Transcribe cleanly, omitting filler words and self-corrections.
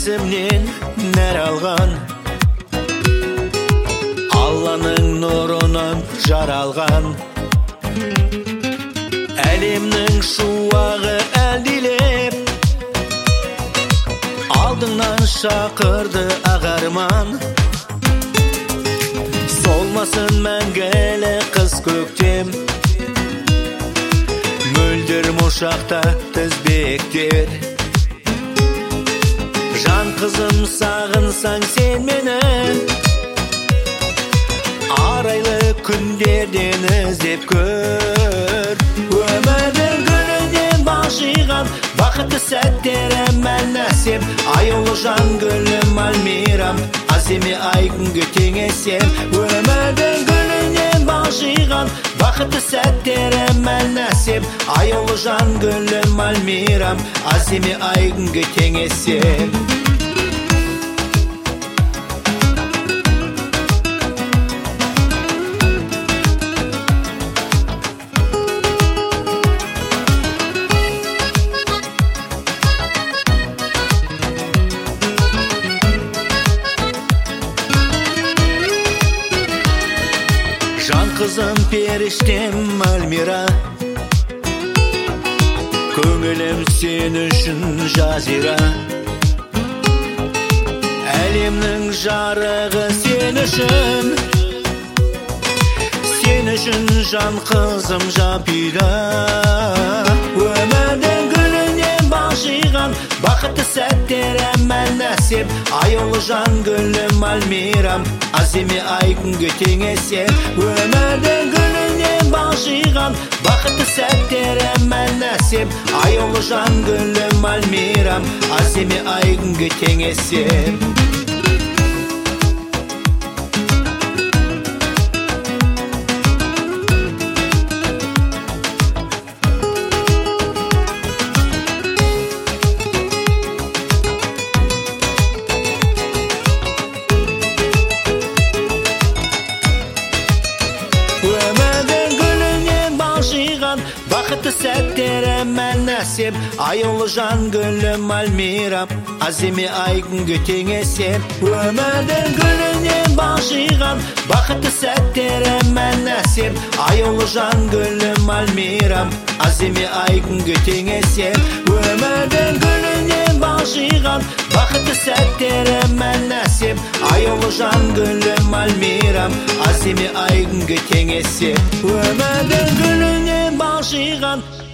сезімнен нәр алған, Алланың нұрынан жаралған. Әлемнің шуағы әлдилеп, алдыңнан шақырды ағарман. Солмасын мәңгілі қыз көктем, мөлдір мұшақта тізбектер. Жан қызым сағынсаң сен мені, арайлы күндерден іздеп көр. Өмірдің гүлінен башиған, бақытты сәттері мәл нәсем. Аяулы жан гүлім Альмирам, аземе ай күнге теңесем. Өмірдің гүлінен башиған, бақытты сәттері мәл нәсем. Аяулы жан гүлім Альмирам, аземе ай күнге теңесем. Жан қызым періштем Альмира, көңілім сен үшін жазира. Әлемнің жарығы сен үшін, сен үшін жан қызым жапида. Өмірдің гүлінен башиған, бақытты сәттері мәл нәсем. Аяулы жан гүлім Альмирам, аземе ай күнге теңесем. Өмірдің гүлінен башиған, бақытты сәттері мәл нәсем. Аяулы жан гүлім Альмирам, аземе ай күнге теңесем. Өмірдің гүлінен башиған, бақытты сәттері мәл нәсем. Аяулы жан гүлім Альмирам, аземе ай күнге теңесем. Өмірдің гүлінен башиған, бақытты сәттері мәл нәсем. Аяулы жан гүлім Альмирам, аземе ай күнге теңесем. Өмірдің гүлінен башиған, бақытты сәттері мәл нәсем. Аяулы жан гүлім Альмирам, аземе ай күнге теңесем. Өмірдің гүлінен башиған,